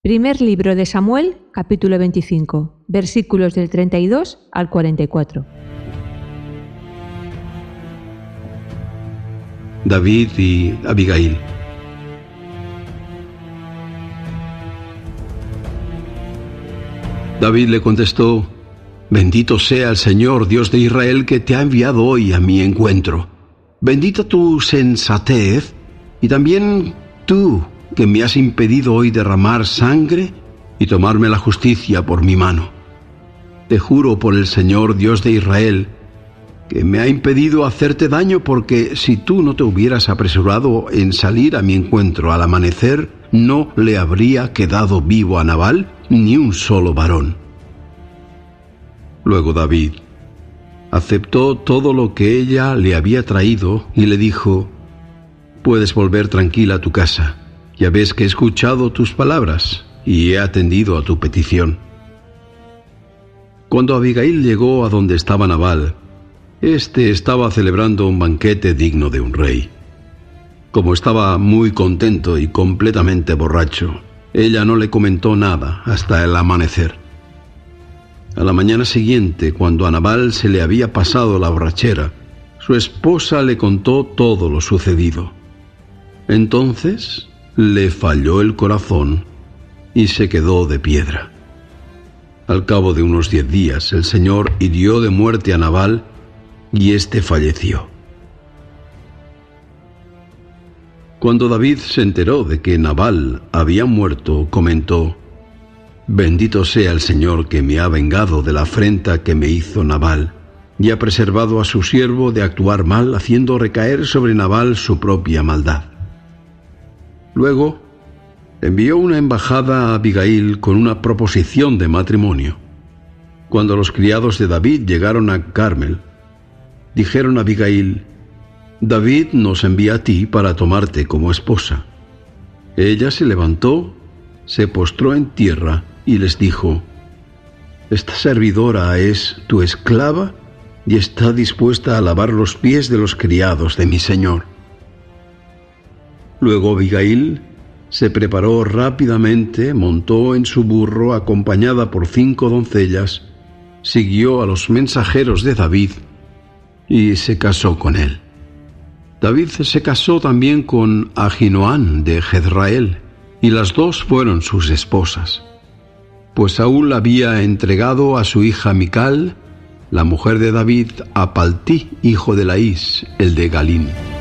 Primer libro de Samuel, capítulo 25, versículos del 32 al 44. David y Abigail. David le contestó: «Bendito sea el Señor, Dios de Israel, que te ha enviado hoy a mi encuentro. Bendita tu sensatez, y también tú, que me has impedido hoy derramar sangre y tomarme la justicia por mi mano. Te juro por el Señor, Dios de Israel, que me ha impedido hacerte daño, porque si tú no te hubieras apresurado en salir a mi encuentro al amanecer, no le habría quedado vivo a Nabal ni un solo varón». Luego David aceptó todo lo que ella le había traído y le dijo: «Puedes volver tranquila a tu casa. Ya ves que he escuchado tus palabras y he atendido a tu petición». Cuando Abigail llegó a donde estaba Nabal, éste estaba celebrando un banquete digno de un rey. Como estaba muy contento y completamente borracho, ella no le comentó nada hasta el amanecer. A la mañana siguiente, cuando a Nabal se le había pasado la borrachera, su esposa le contó todo lo sucedido. Entonces le falló el corazón y se quedó de piedra. Al cabo de unos 10 días, el Señor hirió de muerte a Nabal y éste falleció. Cuando David se enteró de que Nabal había muerto, comentó: «Bendito sea el Señor, que me ha vengado de la afrenta que me hizo Nabal y ha preservado a su siervo de actuar mal, haciendo recaer sobre Nabal su propia maldad». Luego envió una embajada a Abigail con una proposición de matrimonio. Cuando los criados de David llegaron a Carmel, dijeron a Abigail: «David nos envía a ti para tomarte como esposa». Ella se levantó, se postró en tierra y les dijo: «Esta servidora es tu esclava y está dispuesta a lavar los pies de los criados de mi señor». Luego Abigail se preparó rápidamente, montó en su burro acompañada por 5 doncellas, siguió a los mensajeros de David y se casó con él. David se casó también con Ahinoam de Jezreel, y las dos fueron sus esposas, pues Saúl había entregado a su hija Mical, la mujer de David, a Paltí, hijo de Laís, el de Galín.